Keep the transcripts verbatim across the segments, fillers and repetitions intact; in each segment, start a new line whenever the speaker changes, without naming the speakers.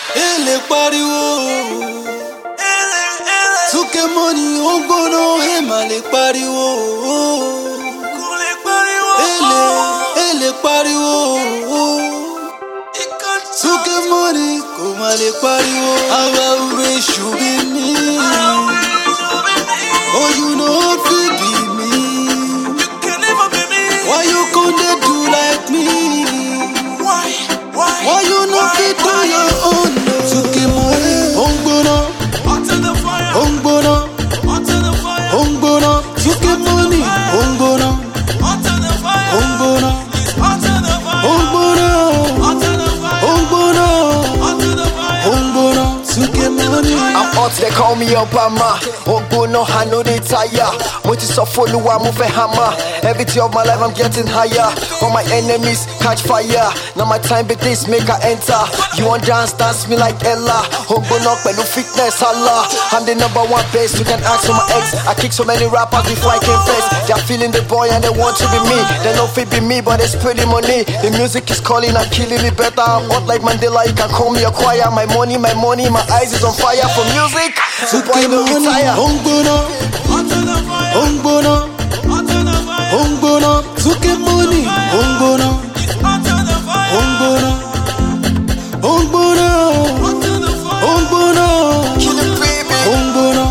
Ele pariwo. Tuke money, ó gbóná, ẹ má lè pariwo. Ele, ele pariwo. Tuke money, kò má lè pariwo. Àwa ure ṣùbí mi. Oh, you know fit be me. You can never be me. Why you can't do like me? Why? Why? Why you not fit do your own? Tuke money, on gbóná. Onto the fire. On gbóná. Onto the fire. On gbóná. Tuke money, on gbóná. Onto the fire. On gbóná. Onto the fire. On gbóná. Onto the fire. On gbóná. Onto the fire. On gbóná. Tuke money.
I'm hot, they call me Obama. Ogbono, I know they tire. What is up for Lua, move a hammer. Every day of my life, I'm getting higher. All my enemies catch fire. Now my time, but this make I enter. You want dance, dance me like Ella. Ogbono, pelu fitness, Allah. I'm the number one best. You can ask for my ex. I kick so many rappers before I came first. They're feeling the boy and they want to be me. They know fit be me, but they spreading money. The music is calling and killing me better. I'm hot like Mandela. You can call me a choir. My money, my money, my eyes is on fire for music.
Tuke money, on gbóná. On gbóná. On gbóná. Tuke money, on gbóná. On gbóná. On gbóná. On gbóná.
Kill it, baby.
On gbóná.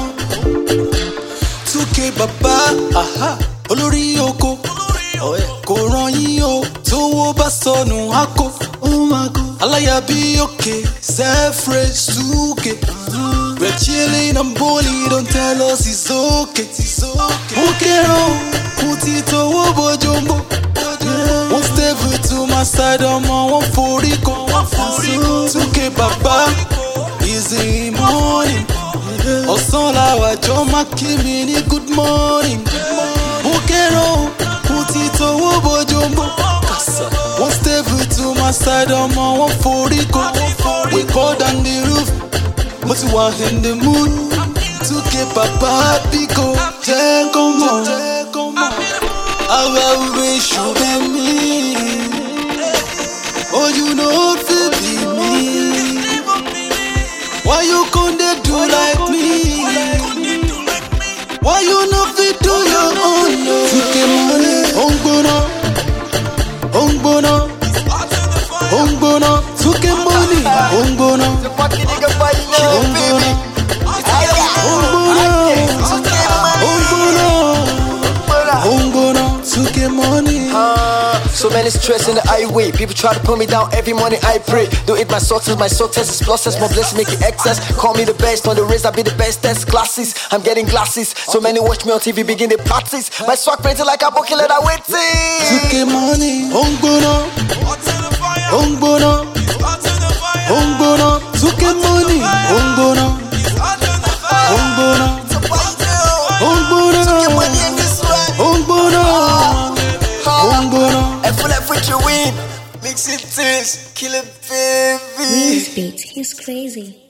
Tuke bàbá, aha, olórí oko. Kò ràn yín o, tówó bá sọnù á kó. Aláya bí òkè, self-raised Tuke. We're chilling and balling, don't tell us it's okay. Mukero, Mutito, Wobo Jumbo. One step to my side, I'm on one forty. Tuke Baba, easy morning. Osola wa Joma Kimini, good morning. Mukero, Mutito, Wobo Jumbo. One step to my side, I'm on one forty. We go down the roof. But you are in the mood to get Papa Pico. Take on more. I will wish you be me. Oh, you know fit be me. Why you can't do like me? Why you not fit do your own? Tuke money, on gbóná. On gbóná. On gbóná. Tuke money, on gbóná.
Uh, so many stress in the highway. People try to put me down every morning. I pray. Don't eat my success. My success is pluses. More blessings make it excess. Call me the best on the race. I be the best. Test classes. I'm getting glasses. So many watch me on T V. Begin the practice. My swag painted like a bucket. Let I wait.
Tuke money. On gbóná. On gbóná. On gbóná. Tuke money. On gbóná. On gbóná. On gbóná. On gbóná. On gbóná.
I feel like with you win. Mix it, taste, kill it, baby.
Wheeze beats, he's crazy.